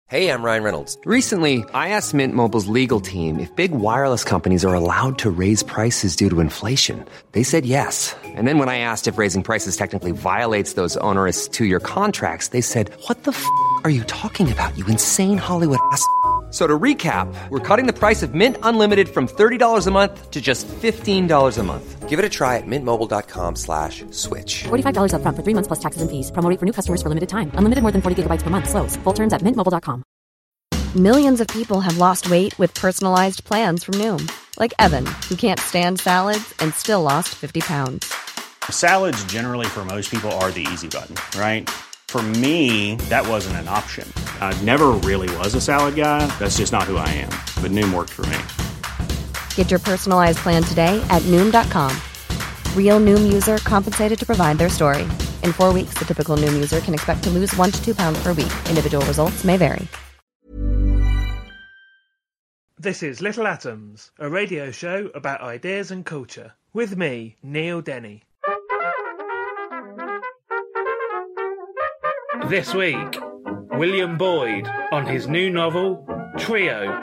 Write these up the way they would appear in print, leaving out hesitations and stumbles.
Hey, I'm Ryan Reynolds. Recently, I asked Mint Mobile's legal team if big wireless companies are allowed to raise prices due to inflation. They said yes. And then when I asked if raising prices technically violates those onerous two-year contracts, they said, "What the f*** are you talking about, you insane Hollywood ass?" So to recap, we're cutting the price of Mint Unlimited from $30 a month to just $15 a month. Give it a try at mintmobile.com/switch. $45 up front for 3 months plus taxes and fees. Promo rate for new customers for limited time. Unlimited more than 40 gigabytes per month. Slows full terms at mintmobile.com. Millions of people have lost weight with personalized plans from Noom. Like Evan, who can't stand salads and still lost 50 pounds. Salads generally for most people are the easy button, right? For me, that wasn't an option. I never really was a salad guy. That's just not who I am. But Noom worked for me. Get your personalized plan today at Noom.com. Real Noom user compensated to provide their story. In 4 weeks, the typical Noom user can expect to lose 1 to 2 pounds per week. Individual results may vary. This is Little Atoms, a radio show about ideas and culture. With me, Neil Denny. This week, William Boyd on his new novel, Trio.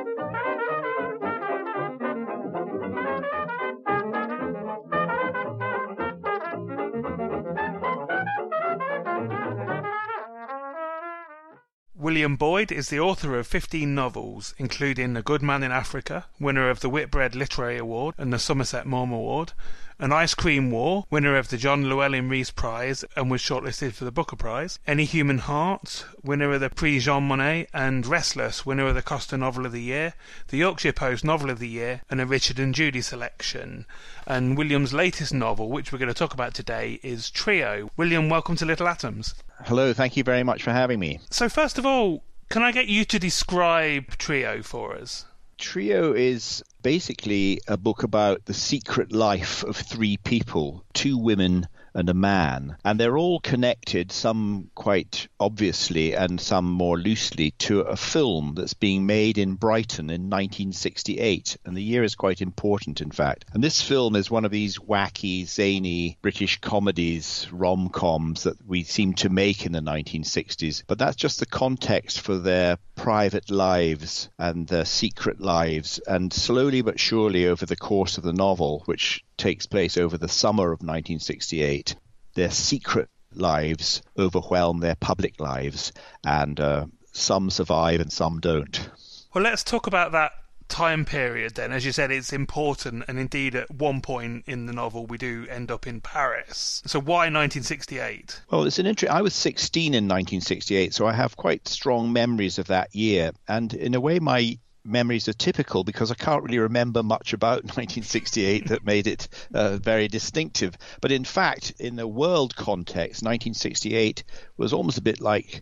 William Boyd is the author of 15 novels, including A Good Man in Africa, winner of the Whitbread Literary Award and the Somerset Maugham Award, An Ice Cream War, winner of the John Llewellyn Rhys Prize and was shortlisted for the Booker Prize, Any Human Heart, winner of the Prix Jean Monnet, and Restless, winner of the Costa Novel of the Year, the Yorkshire Post Novel of the Year, and a Richard and Judy selection. And William's latest novel, which we're going to talk about today, is Trio. William, welcome to Little Atoms. Hello, thank you very much for having me. So first of all, can I get you to describe Trio for us? Trio is basically a book about the secret life of 3 people, 2 women and a man. And they're all connected, some quite obviously and some more loosely, to a film that's being made in Brighton in 1968. And the year is quite important, in fact. And this film is one of these wacky, zany British comedies, rom-coms that we seem to make in the 1960s. But that's just the context for their private lives and their secret lives. And slowly but surely over the course of the novel, which takes place over the summer of 1968, their secret lives overwhelm their public lives, and some survive and some don't. Well, let's talk about that time period then. As you said, it's important, and indeed at one point in the novel we do end up in Paris. So why 1968? Well, it's I was 16 in 1968, so I have quite strong memories of that year, and in a way my memories are typical because I can't really remember much about 1968 that made it very distinctive. But in fact, in the world context, 1968 was almost a bit like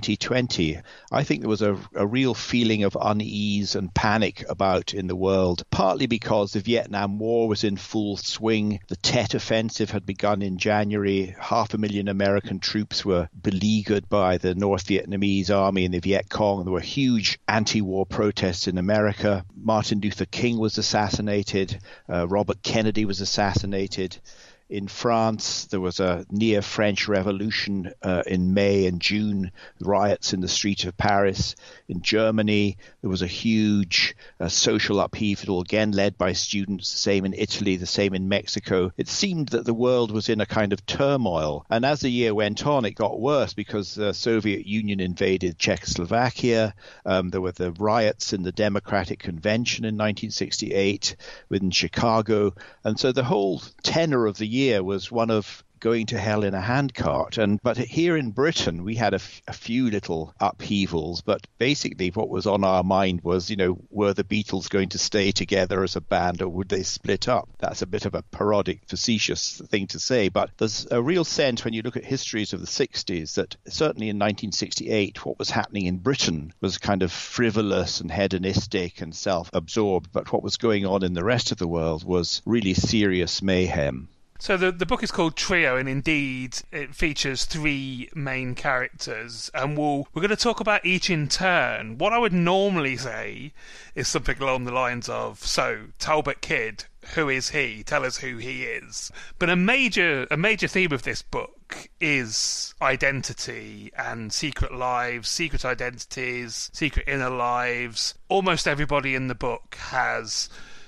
2020. I think there was a real feeling of unease and panic about in the world, partly because the Vietnam War was in full swing. The Tet Offensive had begun in January. 500,000 American troops were beleaguered by the North Vietnamese army and the Viet Cong. There were huge anti-war protests in America. Martin Luther King was assassinated. Robert Kennedy was assassinated. In France, there was a near French Revolution in May and June, riots in the streets of Paris. In Germany, there was a huge social upheaval, again led by students, the same in Italy, the same in Mexico. It seemed that the world was in a kind of turmoil. And as the year went on, it got worse because the Soviet Union invaded Czechoslovakia. There were the riots in the Democratic Convention in 1968 in Chicago. And so the whole tenor of the year was one of going to hell in a handcart. But here in Britain, we had a few little upheavals. But basically what was on our mind was, were the Beatles going to stay together as a band or would they split up? That's a bit of a parodic, facetious thing to say. But there's a real sense when you look at histories of the 60s that certainly in 1968, what was happening in Britain was kind of frivolous and hedonistic and self-absorbed. But what was going on in the rest of the world was really serious mayhem. So the book is called Trio, and indeed it features three main characters, and we're going to talk about each in turn. What I would normally say is something along the lines of, so Talbot Kidd, who is he? Tell us who he is. But a major theme of this book is identity and secret lives, secret identities, secret inner lives. Almost everybody in the book has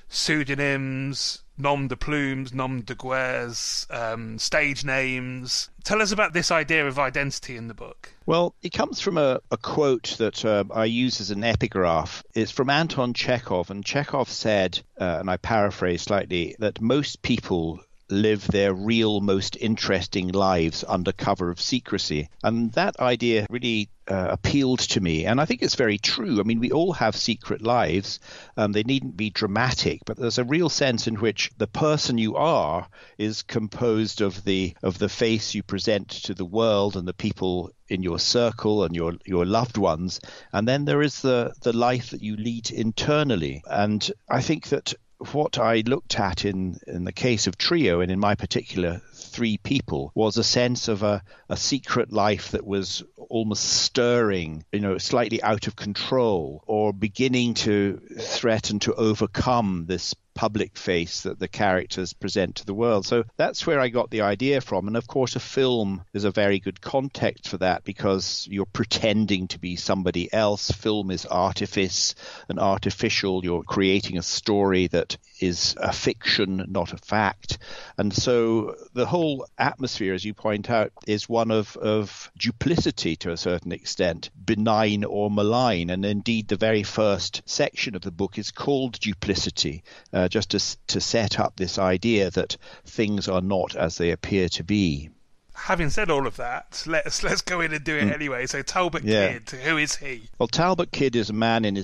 pseudonyms, nom de plumes, nom de guerres, stage names. Tell us about this idea of identity in the book. Well, it comes from a quote that I use as an epigraph. It's from Anton Chekhov, and Chekhov said, and I paraphrase slightly, that most people live their real, most interesting lives under cover of secrecy. And that idea really appealed to me. And I think it's very true. I mean, we all have secret lives. They needn't be dramatic, but there's a real sense in which the person you are is composed of the face you present to the world and the people in your circle and your loved ones. And then there is the life that you lead internally. And I think that what I looked at in the case of Trio, and in my particular three people, was a sense of a secret life that was almost stirring, slightly out of control, or beginning to threaten to overcome this public face that the characters present to the world. So that's where I got the idea from. And of course, a film is a very good context for that, because you're pretending to be somebody else. Film is artifice and artificial. You're creating a story that is a fiction, not a fact. And so the whole atmosphere, as you point out, is one of duplicity to a certain extent, benign or malign. And indeed, the very first section of the book is called Duplicity, just to set up this idea that things are not as they appear to be. Having said all of that, let's go in and do it anyway. So Talbot Kidd, who is he? Well, Talbot Kidd is a man in his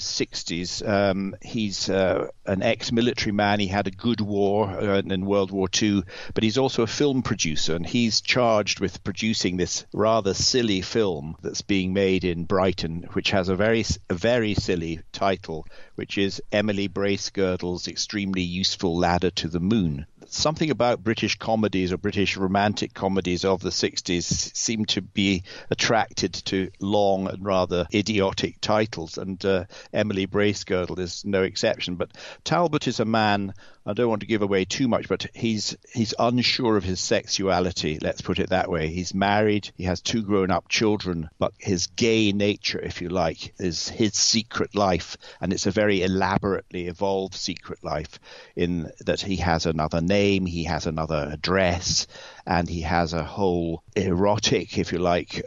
60s. He's an ex-military man. He had a good war in World War II, but he's also a film producer, and he's charged with producing this rather silly film that's being made in Brighton, which has a very silly title, which is Emily Bracegirdle's Extremely Useful Ladder to the Moon. Something about British comedies or British romantic comedies of the 60s seem to be attracted to long and rather idiotic titles, and Emily Bracegirdle is no exception. But Talbot is a man, I don't want to give away too much, but he's unsure of his sexuality, let's put it that way. He's married, he has two grown-up children, but his gay nature, if you like, is his secret life, and it's a very elaborately evolved secret life in that he has another name, he has another address, and he has a whole erotic, if you like,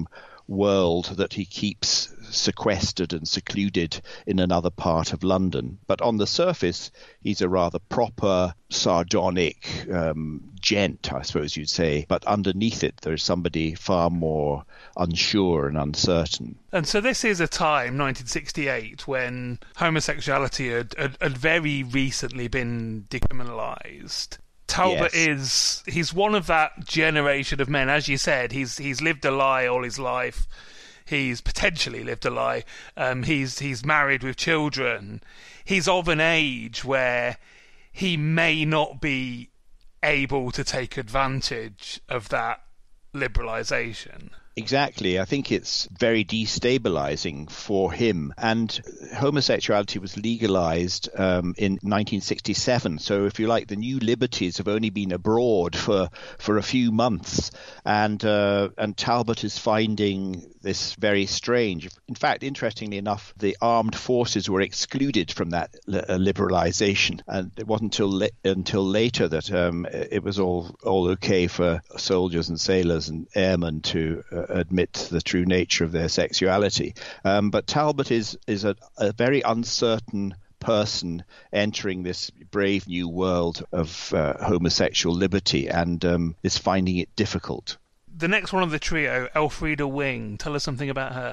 world that he keeps sequestered and secluded in another part of London. But on the surface, he's a rather proper, sardonic gent, I suppose you'd say. But underneath it, there's somebody far more unsure and uncertain. And so this is a time, 1968, when homosexuality had very recently been decriminalised. Talbot he's one of that generation of men, as you said. He's lived a lie all his life. He's potentially lived a lie. He's married with children. He's of an age where he may not be able to take advantage of that liberalisation. Exactly. I think it's very destabilizing for him. And homosexuality was legalized in 1967. So if you like, the new liberties have only been abroad for a few months. And Talbot is finding this very strange. In fact, interestingly enough, the armed forces were excluded from that liberalization. And it wasn't until later that it was all okay for soldiers and sailors and airmen to admit the true nature of their sexuality. But Talbot is a very uncertain person entering this brave new world of homosexual liberty and is finding it difficult. The next one of the trio, Elfrida Wing, tell us something about her.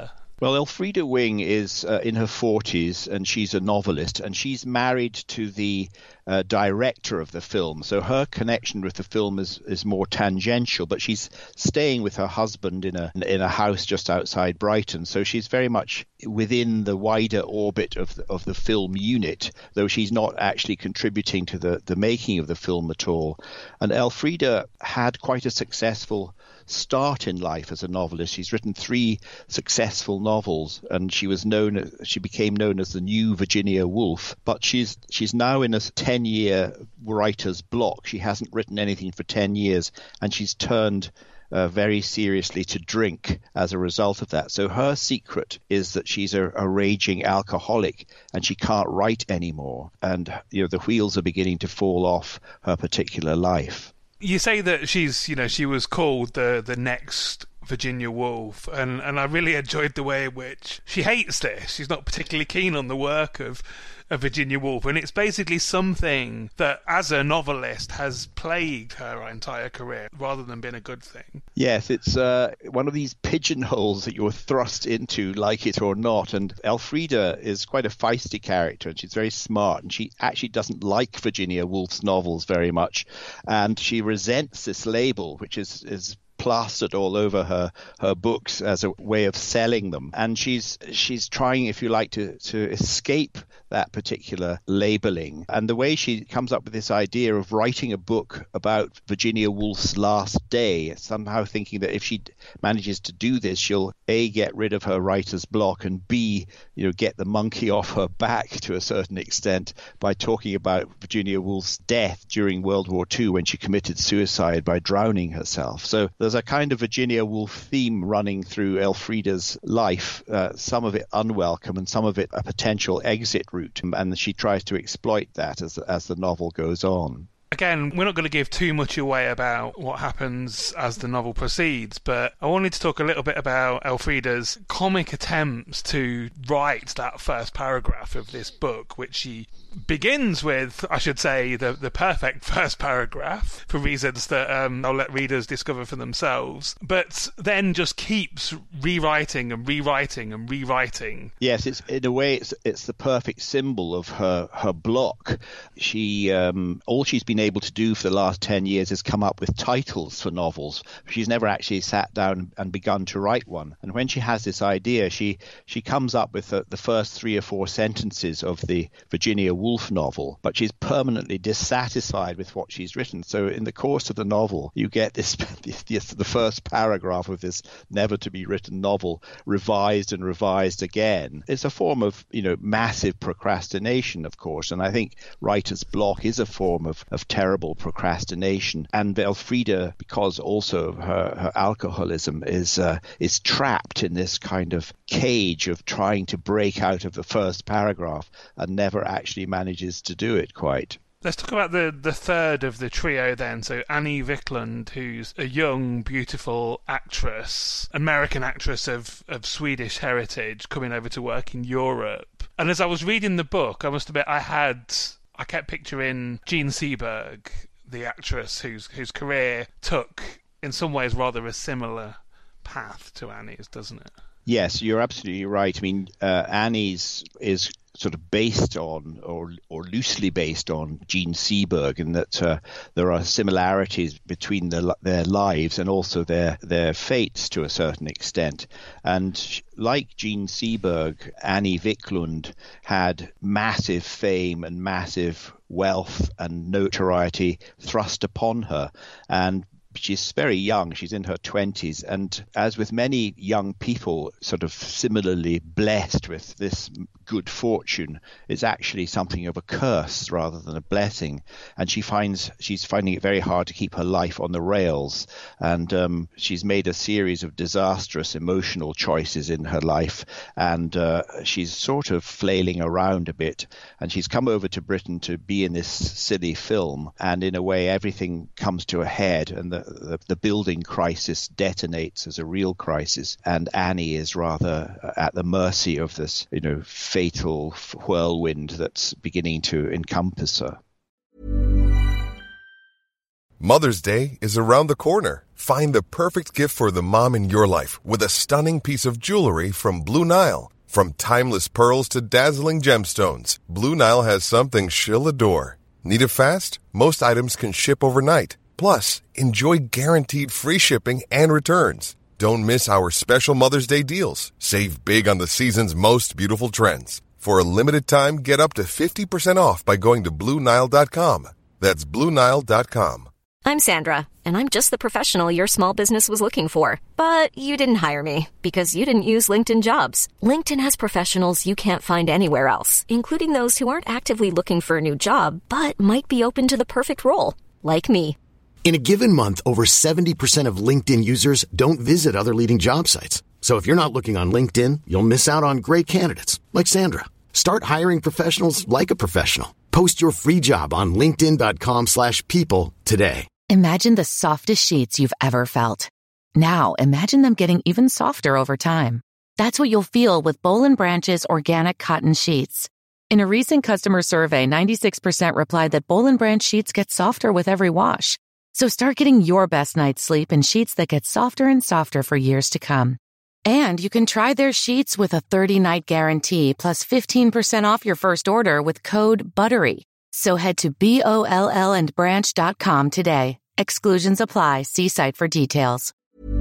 Well, Elfrida Wing is in her 40s, and she's a novelist, and she's married to the director of the film. So her connection with the film is more tangential, but she's staying with her husband in a house just outside Brighton. So she's very much within the wider orbit of the film unit, though she's not actually contributing to the making of the film at all. And Elfrida had quite a successful start in life as a novelist. She's written 3 successful novels, and she became known as the new Virginia Woolf. But she's now in a 10-year writer's block. She hasn't written anything for 10 years, and she's turned very seriously to drink as a result of that. So her secret is that she's a raging alcoholic, and she can't write anymore. And the wheels are beginning to fall off her particular life. You say that she was called the next Virginia Woolf, and I really enjoyed the way in which she hates this. She's not particularly keen on the work of Virginia Woolf, and it's basically something that, as a novelist, has plagued her entire career, rather than being a good thing. Yes, it's one of these pigeonholes that you're thrust into, like it or not. And Elfrida is quite a feisty character, and she's very smart, and she actually doesn't like Virginia Woolf's novels very much, and she resents this label, which is plastered all over her books as a way of selling them. And she's trying, if you like, to escape that particular labeling. And the way she comes up with this idea of writing a book about Virginia Woolf's last day, somehow thinking that if she manages to do this, she'll A, get rid of her writer's block, and B, get the monkey off her back to a certain extent by talking about Virginia Woolf's death during World War II, when she committed suicide by drowning herself. So there's a kind of Virginia Woolf theme running through Elfrida's life, some of it unwelcome and some of it a potential exit route. And she tries to exploit that as the novel goes on. Again, we're not going to give too much away about what happens as the novel proceeds, but I wanted to talk a little bit about Elfrida's comic attempts to write that first paragraph of this book, which she begins with, I should say, the perfect first paragraph, for reasons that I'll let readers discover for themselves, but then just keeps rewriting and rewriting and rewriting. Yes, in a way it's the perfect symbol of her block. She all she's been able to do for the last 10 years is come up with titles for novels. She's never actually sat down and begun to write one. And when she has this idea, she comes up with the first 3 or 4 sentences of the Virginia Woolf novel, but she's permanently dissatisfied with what she's written. So in the course of the novel, you get the first paragraph of this never to be written novel revised and revised again. It's a form of massive procrastination, of course, and I think writer's block is a form of terrible procrastination. And Elfrida, because also her alcoholism, is trapped in this kind of cage of trying to break out of the first paragraph and never actually manages to do it quite. Let's talk about the third of the trio then. So Annie Wiklund, who's a young, beautiful actress, American actress of Swedish heritage, coming over to work in Europe. And as I was reading the book, I must admit I kept picturing Jean Seberg, the actress whose career took, in some ways, rather a similar path to Annie's, doesn't it? Yes, you're absolutely right. I mean, Annie's is sort of based on, or loosely based on, Jean Seberg, in that there are similarities between their lives and also their fates to a certain extent. And like Jean Seberg, Annie Wiklund had massive fame and massive wealth and notoriety thrust upon her, and she's very young. She's in her 20s. And as with many young people sort of similarly blessed with this good fortune, it's actually something of a curse rather than a blessing. And she's finding it very hard to keep her life on the rails. And she's made a series of disastrous emotional choices in her life. And she's sort of flailing around a bit. And she's come over to Britain to be in this silly film. And in a way, everything comes to a head. And the building crisis detonates as a real crisis, and Annie is rather at the mercy of this, fatal whirlwind that's beginning to encompass her. Mother's Day is around the corner. Find the perfect gift for the mom in your life with a stunning piece of jewelry from Blue Nile. From timeless pearls to dazzling gemstones, Blue Nile has something she'll adore. Need it fast? Most items can ship overnight. Plus, enjoy guaranteed free shipping and returns. Don't miss our special Mother's Day deals. Save big on the season's most beautiful trends. For a limited time, get up to 50% off by going to BlueNile.com. That's BlueNile.com. I'm Sandra, and I'm just the professional your small business was looking for. But you didn't hire me because you didn't use LinkedIn Jobs. LinkedIn has professionals you can't find anywhere else, including those who aren't actively looking for a new job, but might be open to the perfect role, like me. In a given month, over 70% of LinkedIn users don't visit other leading job sites. So if you're not looking on LinkedIn, you'll miss out on great candidates like Sandra. Start hiring professionals like a professional. Post your free job on linkedin.com/people today. Imagine the softest sheets you've ever felt. Now imagine them getting even softer over time. That's what you'll feel with Boll & Branch's organic cotton sheets. In a recent customer survey, 96% replied that Boll & Branch sheets get softer with every wash. So start getting your best night's sleep in sheets that get softer and softer for years to come. And you can try their sheets with a 30-night guarantee plus 15% off your first order with code BUTTERY. So head to BOLLandbranch.com today. Exclusions apply. See site for details.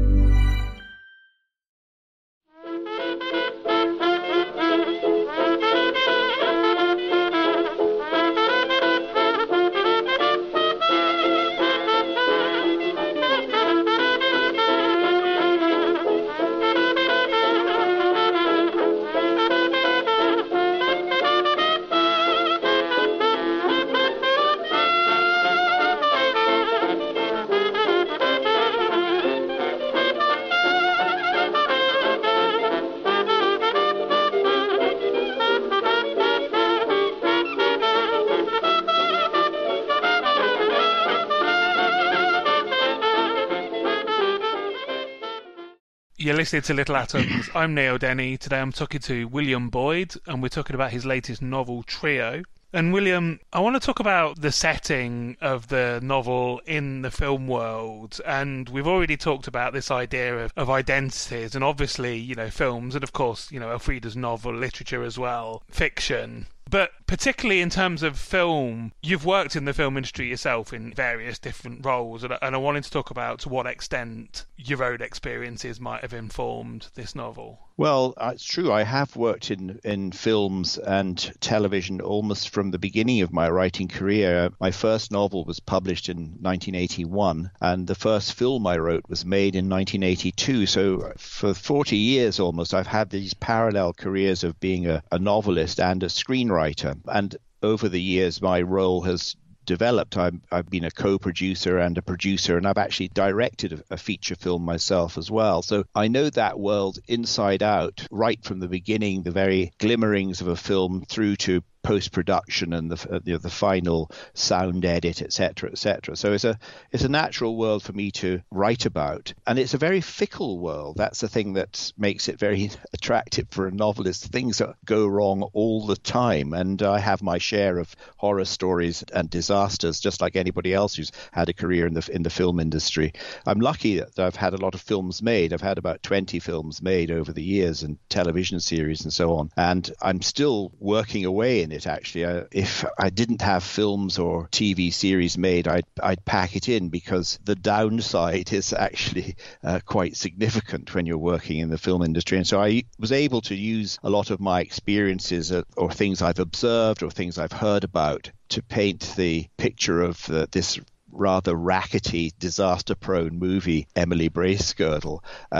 You're listening to Little Atoms. I'm Neil Denny. Today I'm talking to William Boyd, and we're talking about his latest novel, Trio. And William, I want to talk about the setting of the novel in the film world. And we've already talked about this idea of identities, and obviously, you know, films, and of course, you know, Elfrida's novel, literature as well, fiction. But particularly in terms of film, you've worked in the film industry yourself in various different roles, and I wanted to talk about to what extent your own experiences might have informed this novel. Well, it's true. I have worked in films and television almost from the beginning of my writing career. My first novel was published in 1981, and the first film I wrote was made in 1982. So for 40 years almost, I've had these parallel careers of being a novelist and a screenwriter. And over the years, my role has developed. I've been a co-producer and a producer, and I've actually directed a feature film myself as well. So I know that world inside out, right from the beginning, the very glimmerings of a film through to post-production and the final sound edit, etc., etc. So it's a natural world for me to write about, and it's a very fickle world. That's the thing that makes it very attractive for a novelist. Things that go wrong all the time, and I have my share of horror stories and disasters, just like anybody else who's had a career in the film industry. I'm lucky that I've had a lot of films made. I've had about 20 films made over the years, and television series and so on, and I'm still working away in it. Actually, if I didn't have films or TV series made, I'd pack it in, because the downside is actually quite significant when you're working in the film industry. And so I was able to use a lot of my experiences or things I've observed or things I've heard about to paint the picture of this rather rackety, disaster-prone movie, Emily Bracegirdle.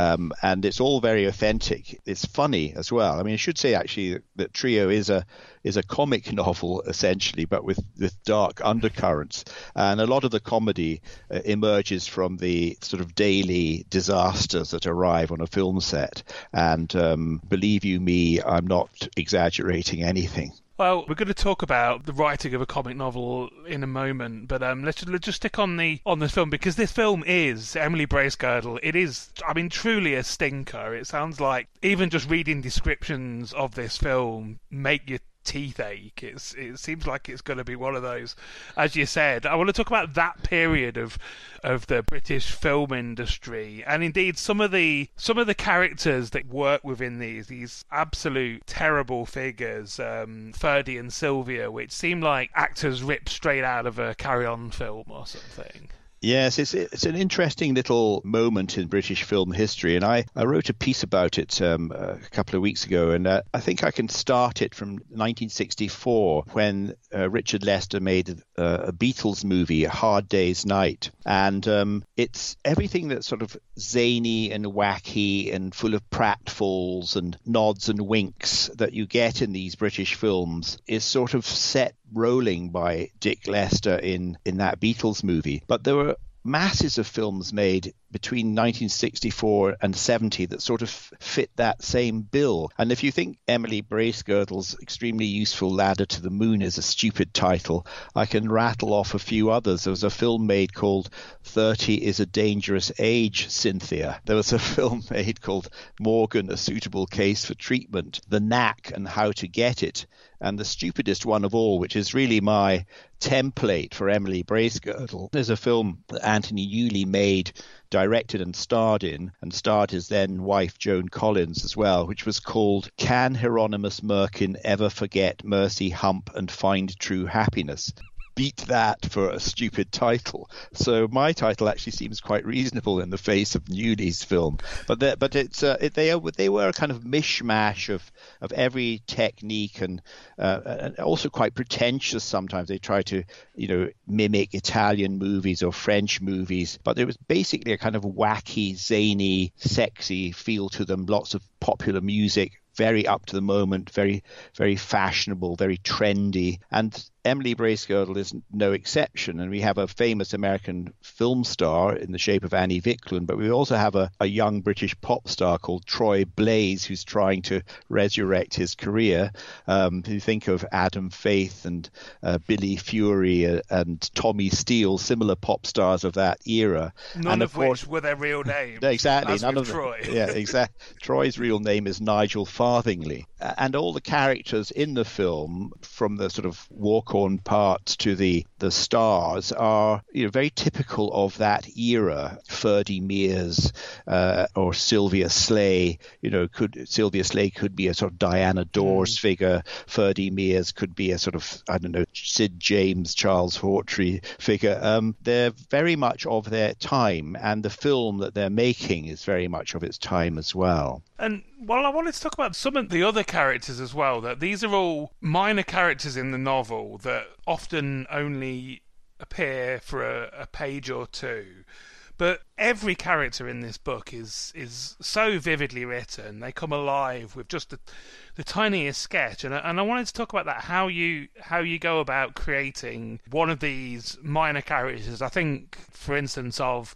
And it's all very authentic. It's funny as well. I mean, I should say actually that Trio is a comic novel essentially, but with dark undercurrents. And a lot of the comedy emerges from the sort of daily disasters that arrive on a film set. And believe you me, I'm not exaggerating anything. Well, we're going to talk about the writing of a comic novel in a moment, but let's just stick on the film, because this film is Emily Bracegirdle. It is, I mean, truly a stinker. It sounds like even just reading descriptions of this film make you teeth ache. It seems like it's going to be one of those. As you said, I want to talk about that period of the British film industry, and indeed some of the characters that work within these absolute terrible figures, Ferdy and Sylvia, which seem like actors ripped straight out of a Carry On film or something. Yes, it's an interesting little moment in British film history, and I wrote a piece about it a couple of weeks ago, and I think I can start it from 1964 when Richard Lester made a Beatles movie, A Hard Day's Night, and it's everything that's sort of zany and wacky and full of pratfalls and nods and winks that you get in these British films is sort of set rolling by Dick Lester in that Beatles movie. But there were masses of films made between 1964 and 70 that sort of fit that same bill. And if you think Emily Bracegirdle's extremely useful Ladder to the Moon is a stupid title, I can rattle off a few others. There was a film made called 30 is a Dangerous Age, Cynthia. There was a film made called Morgan, a Suitable Case for Treatment, The Knack and How to Get It. And the stupidest one of all, which is really my template for Emily Bracegirdle, there's a film that Anthony Newley made, directed and starred his then wife Joan Collins as well, which was called Can Hieronymus Merkin Ever Forget Mercy Hump and Find True Happiness? Beat that for a stupid title. So my title actually seems quite reasonable in the face of Newley's film. But they were a kind of mishmash of every technique and also quite pretentious sometimes. They try to mimic Italian movies or French movies, but there was basically a kind of wacky, zany, sexy feel to them. Lots of popular music, very up to the moment, very, very fashionable, very trendy. And Emily Bracegirdle is no exception. And we have a famous American film star in the shape of Annie Vicklund, but we also have a young British pop star called Troy Blaze, who's trying to resurrect his career. You think of Adam Faith and Billy Fury and Tommy Steele, similar pop stars of that era. None of which were their real names. Exactly. None of Troy. Yeah, exactly. Troy's real name is Nigel Farthingly. And all the characters in the film, from the sort of walk-on parts to the stars, are very typical of that era. Ferdy Mears or Sylvia Slay. Sylvia Slay could be a sort of Diana Dors figure. Ferdy Mears could be a sort of, Sid James, Charles Hawtrey figure. They're very much of their time, and the film that they're making is very much of its time as well. And I wanted to talk about some of the other characters as well, that these are all minor characters in the novel that often only appear for a page or two. But every character in this book is so vividly written. They come alive with just the tiniest sketch. And I wanted to talk about that, how you go about creating one of these minor characters. I think, for instance,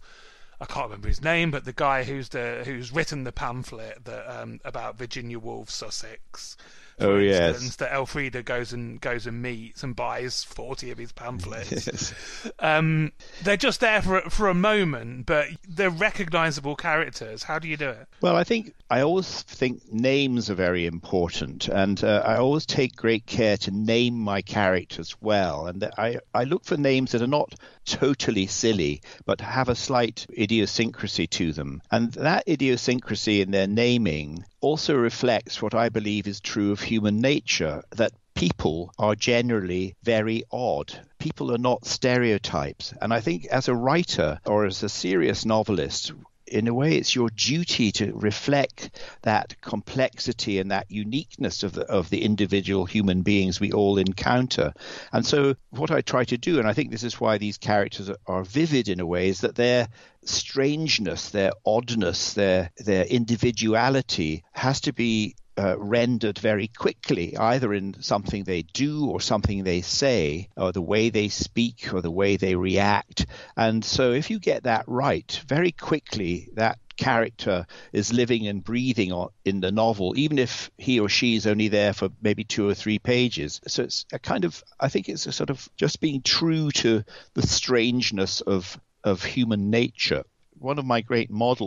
I can't remember his name, but the guy who's written the pamphlet that about Virginia Woolf, Sussex. For instance, that Elfrida goes and meets and buys 40 of his pamphlets. Yes. They're just there for a moment, but they're recognisable characters. How do you do it? Well, I always think names are very important, and I always take great care to name my characters well. And I look for names that are not totally silly, but have a slight idiosyncrasy to them. And that idiosyncrasy in their naming also reflects what I believe is true of human nature, that people are generally very odd. People are not stereotypes. And I think as a writer or as a serious novelist, in a way, it's your duty to reflect that complexity and that uniqueness of the individual human beings we all encounter. And so what I try to do, and I think this is why these characters are vivid in a way, is that their strangeness, their oddness, their individuality has to be rendered very quickly, either in something they do or something they say, or the way they speak or the way they react. And so if you get that right, very quickly that character is living and breathing in the novel, even if he or she is only there for maybe 2 or 3 pages. So it's a kind of, I think it's a sort of just being true to the strangeness of human nature. One of my great models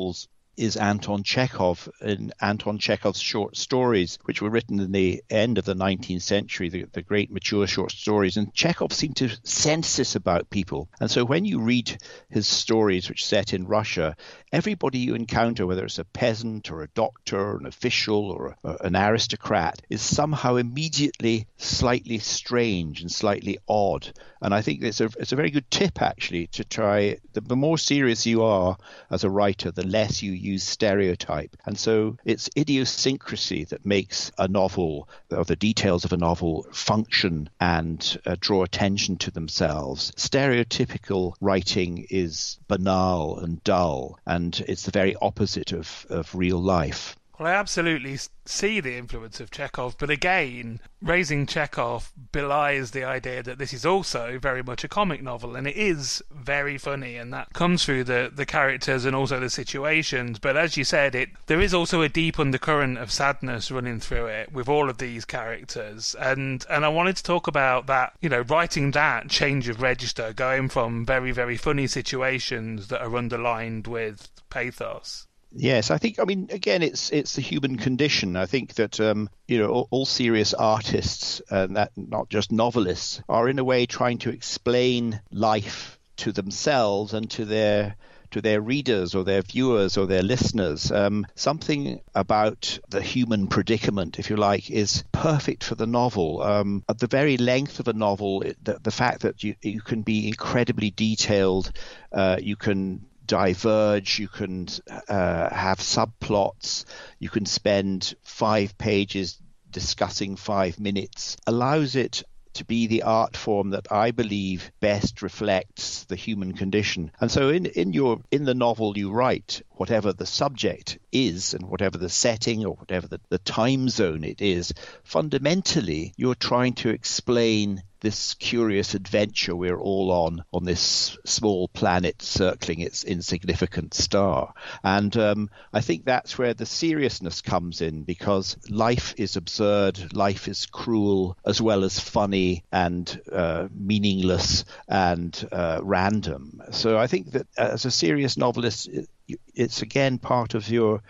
is Anton Chekhov and Anton Chekhov's short stories, which were written in the end of the 19th century, the great mature short stories. And Chekhov seemed to sense this about people. And so when you read his stories, which are set in Russia, everybody you encounter, whether it's a peasant or a doctor or an official or an aristocrat, is somehow immediately slightly strange and slightly odd. And I think it's a very good tip, actually, to try. The more serious you are as a writer, the less you use stereotype. And so it's idiosyncrasy that makes a novel, or the details of a novel, function and draw attention to themselves. Stereotypical writing is banal and dull, and it's the very opposite of real life. Well, I absolutely see the influence of Chekhov, but again, Raising Chekhov belies the idea that this is also very much a comic novel, and it is very funny, and that comes through the characters and also the situations. But as you said, there is also a deep undercurrent of sadness running through it with all of these characters, and I wanted to talk about that, writing that change of register, going from very, very funny situations that are underlined with pathos. Yes, again, it's the human condition. I think that, all serious artists, and that not just novelists, are in a way trying to explain life to themselves and to their readers or their viewers or their listeners. Something about the human predicament, if you like, is perfect for the novel. At the very length of a novel, the fact that you can be incredibly detailed, you can diverge, you can have subplots, you can spend 5 pages discussing 5 minutes, allows it to be the art form that I believe best reflects the human condition. And so in the novel you write, whatever the subject is and whatever the setting or whatever the time zone it is, fundamentally you're trying to explain this curious adventure we're all on this small planet circling its insignificant star. And I think that's where the seriousness comes in, because life is absurd, life is cruel, as well as funny and meaningless and random. So I think that as a serious novelist, it's again part of your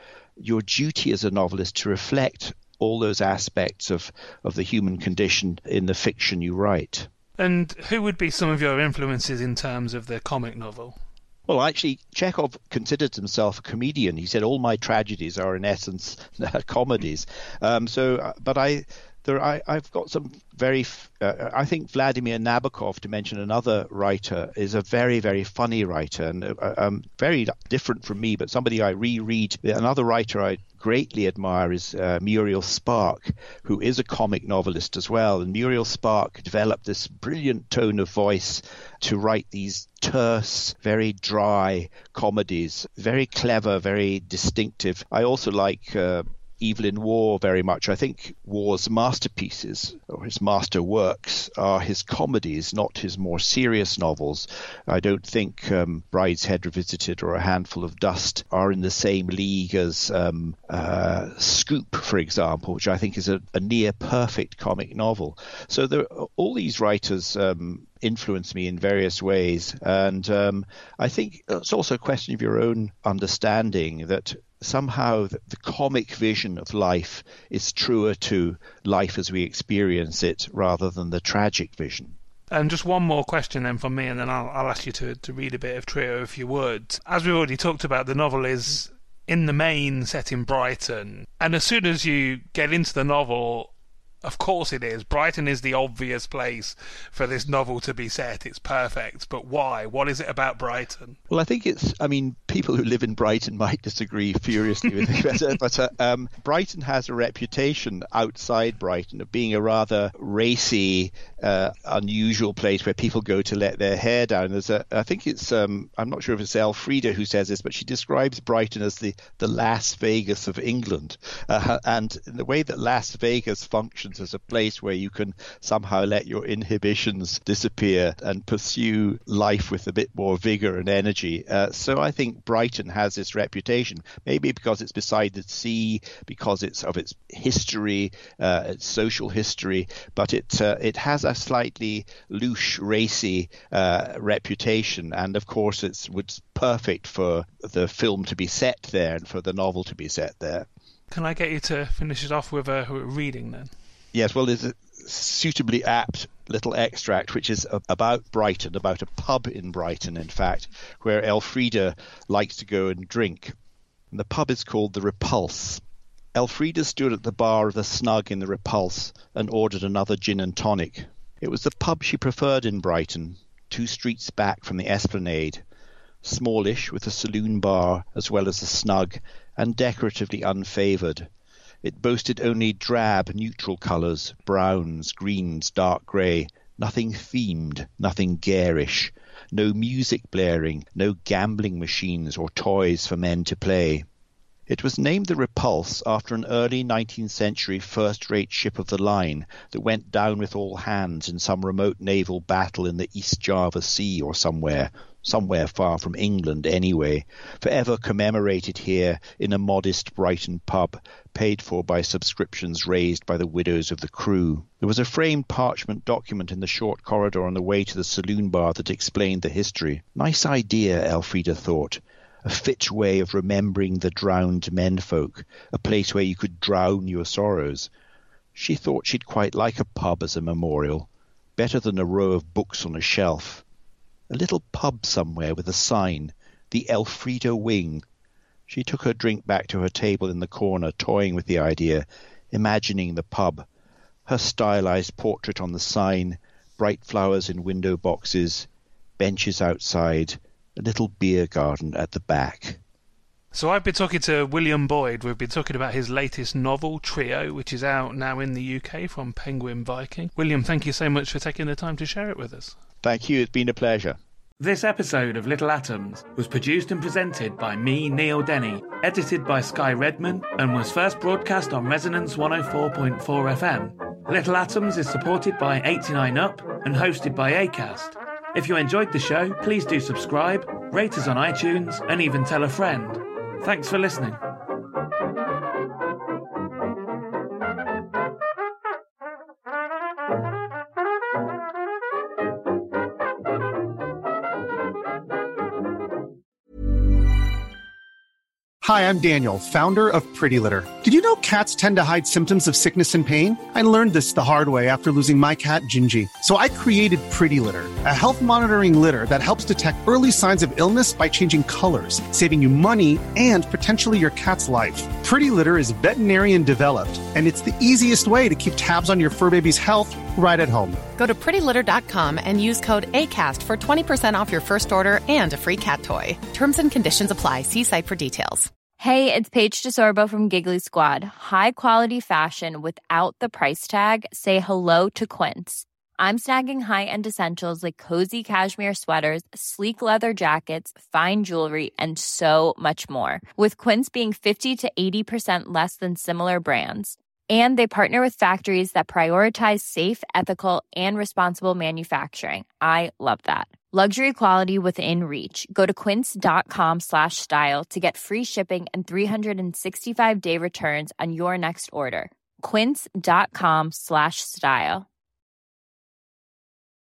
duty as a novelist to reflect all those aspects of the human condition in the fiction you write. And who would be some of your influences in terms of the comic novel? Well, actually, Chekhov considered himself a comedian. He said, all my tragedies are in essence comedies. But I've got some very, I think Vladimir Nabokov, to mention another writer, is a very, very funny writer and very different from me, but somebody I reread. Another writer I greatly admire is Muriel Spark, who is a comic novelist as well. And Muriel Spark developed this brilliant tone of voice to write these terse, very dry comedies, very clever, very distinctive. I also like Evelyn Waugh very much. I think Waugh's masterpieces, or his master works, are his comedies, not his more serious novels. I don't think Brideshead Revisited or A Handful of Dust are in the same league as Scoop, for example, which I think is a near perfect comic novel. So all these writers influence me in various ways. And I think it's also a question of your own understanding that somehow the comic vision of life is truer to life as we experience it rather than the tragic vision. Just one more question then from me, and then I'll ask you to read a bit of Trio if you would. As we've already talked about, the novel is in the main set in Brighton, and as soon as you get into the novel, of course it is. Brighton is the obvious place for this novel to be set. It's perfect. But why? What is it about Brighton? Well, I think people who live in Brighton might disagree furiously with me, but Brighton has a reputation outside Brighton of being a rather racy, unusual place where people go to let their hair down. I think it's, I'm not sure if it's Elfrida who says this, but she describes Brighton as the Las Vegas of England. And in the way that Las Vegas functions as a place where you can somehow let your inhibitions disappear and pursue life with a bit more vigor and energy. So I think Brighton has this reputation, maybe because it's beside the sea, because it's of its history, its social history, but it has a slightly louche, racy reputation, and of course it's perfect for the film to be set there and for the novel to be set there. Can I get you to finish it off with a reading then? Yes, well, there's a suitably apt little extract which is about Brighton, about a pub in Brighton, in fact, where Elfrida likes to go and drink. And the pub is called the Repulse. Elfrida stood at the bar of the Snug in the Repulse and ordered another gin and tonic. It was the pub she preferred in Brighton, 2 streets back from the Esplanade, smallish with a saloon bar as well as a Snug, and decoratively unfavoured. It boasted only drab, neutral colours, browns, greens, dark grey, nothing themed, nothing garish, no music blaring, no gambling machines or toys for men to play. It was named the Repulse after an early 19th century first-rate ship of the line that went down with all hands in some remote naval battle in the East Java Sea or somewhere far from England anyway, forever commemorated here in a modest Brighton pub, paid for by subscriptions raised by the widows of the crew. There was a framed parchment document in the short corridor on the way to the saloon bar that explained the history. Nice idea, Elfrida thought. A fit way of remembering the drowned menfolk, a place where you could drown your sorrows. She thought she'd quite like a pub as a memorial, better than a row of books on a shelf. A little pub somewhere with a sign, the Elfrida Wing. She took her drink back to her table in the corner, toying with the idea, imagining the pub, her stylized portrait on the sign, bright flowers in window boxes, benches outside, a little beer garden at the back. So I've been talking to William Boyd. We've been talking about his latest novel, Trio, which is out now in the UK from Penguin Viking. William, thank you so much for taking the time to share it with us. Thank you. It's been a pleasure. This episode of Little Atoms was produced and presented by me, Neil Denny, edited by Sky Redman, and was first broadcast on Resonance 104.4 FM. Little Atoms is supported by 89UP and hosted by Acast. If you enjoyed the show, please do subscribe, rate us on iTunes, and even tell a friend. Thanks for listening. Hi, I'm Daniel, founder of Pretty Litter. Did you know cats tend to hide symptoms of sickness and pain? I learned this the hard way after losing my cat, Gingy. So I created Pretty Litter, a health monitoring litter that helps detect early signs of illness by changing colors, saving you money and potentially your cat's life. Pretty Litter is veterinarian developed, and it's the easiest way to keep tabs on your fur baby's health right at home. Go to prettylitter.com and use code ACAST for 20% off your first order and a free cat toy. Terms and conditions apply. See site for details. Hey, it's Paige DeSorbo from Giggly Squad. High quality fashion without the price tag. Say hello to Quince. I'm snagging high-end essentials like cozy cashmere sweaters, sleek leather jackets, fine jewelry, and so much more. With Quince being 50 to 80% less than similar brands. And they partner with factories that prioritize safe, ethical, and responsible manufacturing. I love that. Luxury quality within reach. Go to quince.com/style to get free shipping and 365-day returns on your next order. Quince.com/style.